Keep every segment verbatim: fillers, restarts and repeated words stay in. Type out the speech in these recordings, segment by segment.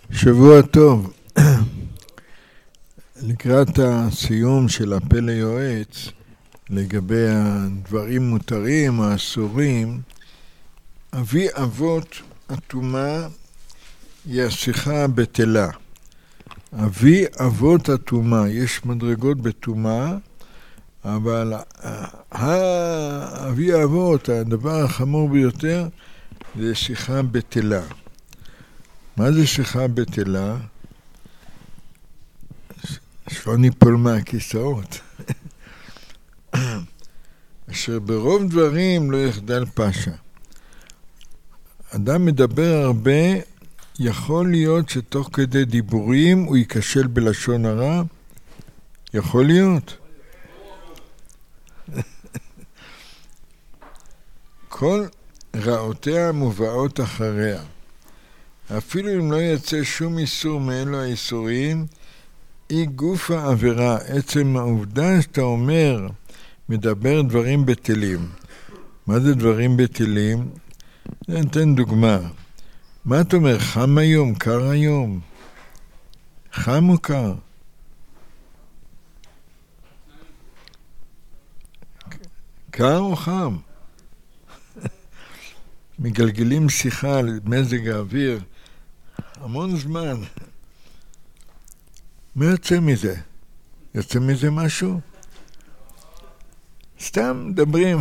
שבוע טוב. לקראת הסיום של הפלא יועץ, לגבי הדברים מותרים או אסורים, אבי אבות הטומאה היא השיחה הבטלה. אבי אבות הטומאה, יש מדרגות בטומאה, אבל אבי אבות, הדבר החמור ביותר, זה שיחה בטלה. מה זה שיחה בטלה? שלא ניפול מהכיסאות. אשר ברוב דברים לא יחדל פשע. אדם מדבר הרבה, יכול להיות שתוך כדי דיבורים הוא ייכשל בלשון הרע? יכול להיות. כל רעותיה מובאות אחריה. אפילו אם לא יצא שום איסור מאלו האיסורים, היא גוף העבירה. עצם העובדה שאתה אומר, מדבר דברים בטלים. מה זה דברים בטלים? אני אתן דוגמה. מה אתה אומר? חם היום? קר היום? חם או קר? קר או חם? מגלגלים שיחה על מזג האוויר המון זמן. מה יוצא מזה? יוצא מזה משהו? סתם מדברים.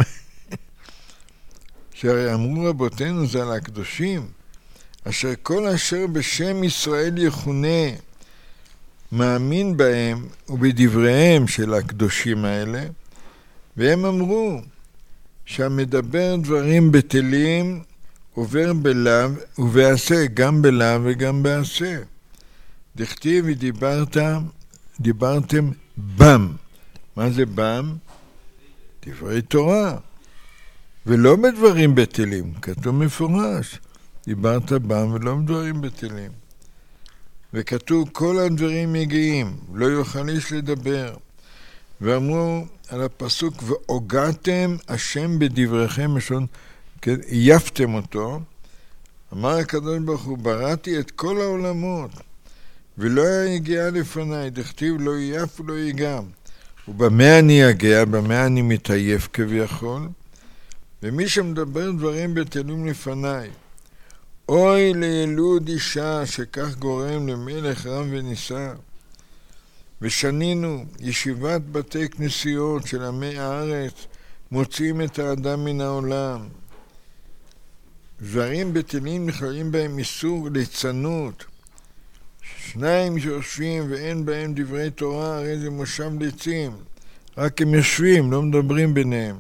שהרי אמרו רבותינו זה על הקדושים, אשר כל אשר בשם ישראל יכונה, מאמין בהם ובדבריהם של הקדושים האלה, והם אמרו שהמדבר דברים בטלים עובר בלאו ובעשה, גם בלאו וגם בעשה. דכתיב ודיברת, דיברתם בם. מה זה בם? דברי תורה. ולא בדברים בטלים, כתוב מפורש. דיברת בם ולא בדברים בטלים. וכתוב כל הדברים מגיעים, לא יוכל איש לדבר. ואמרו על הפסוק, והוגעתם השם בדבריכם, משון, עייפתם אותו. אמר הקדוש ברוך הוא, בראתי את כל העולמות, ולא יגיע לפניי, דכתיב לא עייף ולא ייגע. ובמה אני אגיע, במה אני מתעייף כביכול? ומי שמדבר דברים בטלים לפניי, אוי לילוד אישה שכך גורם למלך רם ונישא. ושנינו ישיבת בתי כנסיות של עמי הארץ, מוציאים את האדם מן העולם. דברים בטלים נכללים בהם איסור ליצנות. שניים שיושבים ואין בהם דברי תורה, הרי זה מושב ליצים. רק הם יושבים, לא מדברים ביניהם.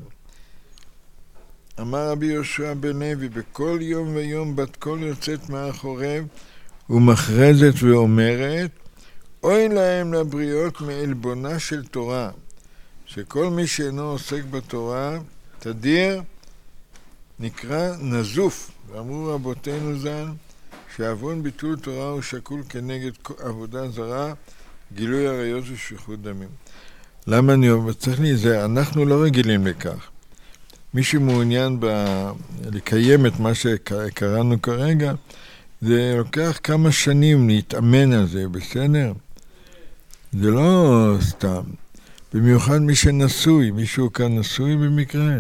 אמר רבי יהושע בן לוי, בכל יום ויום בת קול יוצאת מהחורב ומכרזת ואומרת, אוי להם לבריות מעלבונה של תורה, שכל מי שאינו עוסק בתורה, תדיר, נקרא נזוף. ואמרו רבותינו ז"ל, שעוון ביטול תורה הוא שקול כנגד עבודה זרה, גילוי עריות ושפיכות דמים. למה אני אומר? צריך להיזהר, אנחנו לא רגילים לכך. מי שמעוניין ב... לקיים את מה שקראנו כרגע, זה לוקח כמה שנים להתאמן על זה, בסדר? זה לא סתם. במיוחד מי שנשוי, מישהו כאן נשוי במקרה.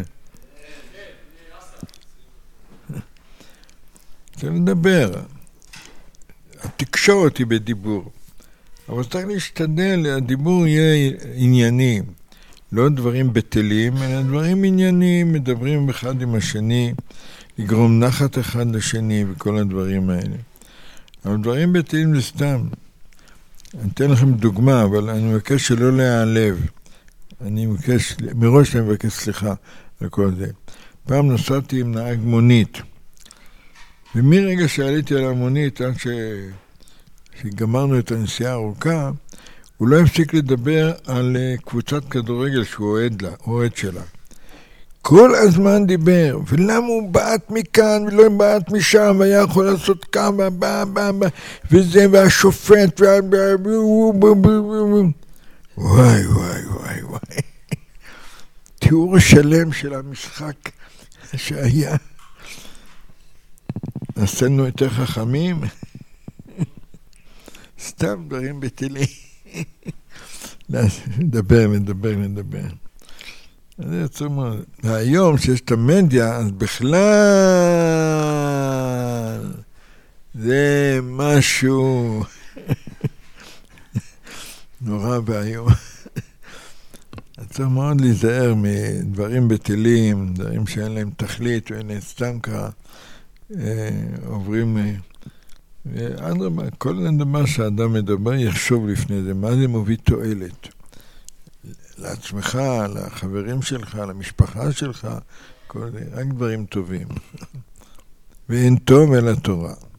זה מדבר. התקשורת היא בדיבור. אבל צריך להשתדל, הדיבור יהיה ענייני. לא דברים בטלים, אלא דברים ענייניים, מדברים אחד עם השני, לגרום נחת אחד לשני וכל הדברים האלה. אבל דברים בטלים זה סתם. אני אתן לכם דוגמה, אבל אני מבקש שלא להיעלב. אני מבקש, מראש אני מבקש סליחה על כל זה. פעם נסעתי עם נהג מונית, ומרגע שעליתי על המונית, עד ש... שגמרנו את הנסיעה הארוכה, הוא לא הפסיק לדבר על קבוצת כדורגל שהוא אוהד לה, אוהד שלה. כל הזמן דיבר, ולמה הוא בעט מכאן ולא בעט משם, והיה יכול לעשות כמה, וזה, והשופט, וואי וואי וואי וואי. תיאור שלם של המשחק שהיה. עשינו יותר חכמים. סתם דברים בטלים. לדבר, לדבר, לדבר. זה יוצא מאוד. והיום שיש את המדיה, אז בכלל זה משהו נורא והיום. צריך מאוד להיזהר מדברים בטלים, דברים שאין להם תכלית, ואין סתם ככה עוברים. ואדרבה, כל דבר שהאדם מדבר יחשוב לפני זה, מה זה מביא תועלת? לעצמך, לחברים שלך, למשפחה שלך, כל זה, רק דברים טובים. ואין טוב אלא תורה.